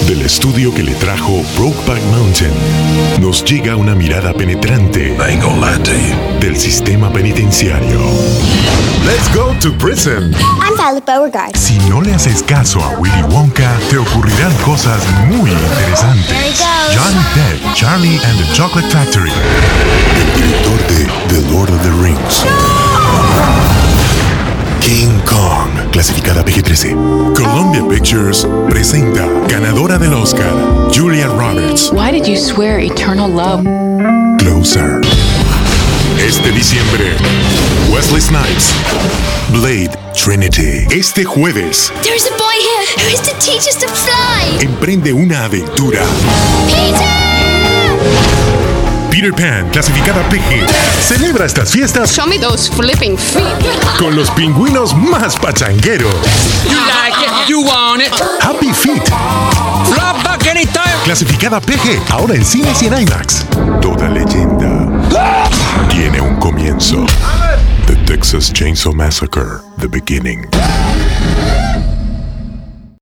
Del estudio que le trajo Brokeback Mountain, nos llega una mirada penetrante del sistema penitenciario. Let's go to prison. I'm Violet Beauregard. Si no le haces caso a Willy Wonka, te ocurrirán cosas muy interesantes. There he goes. Johnny Depp, Charlie and the Chocolate Factory. El director de The Lord of the Rings. King Kong, clasificada PG-13. Columbia Pictures presenta ganadora del Oscar, Julia Roberts. Why did you swear eternal love? Closer. Este diciembre, Wesley Snipes, Blade Trinity. Este jueves, There's a boy here who is to teach us to fly. emprende una aventura. Peter Pan, clasificada PG, celebra estas fiestas Show me those flipping feet. con los pingüinos más pachangueros. You like it, you want it. Happy Feet, Flop back anytime. clasificada PG, ahora en cines y en IMAX. Toda leyenda tiene un comienzo. The Texas Chainsaw Massacre, The Beginning.